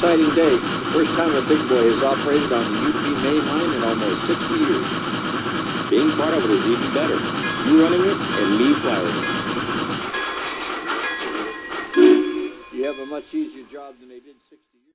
exciting day. First time a big boy has operated on the UP main line in almost 60 years. Being part of it is even better. You running it and me flying it. You have a much easier job than they did 60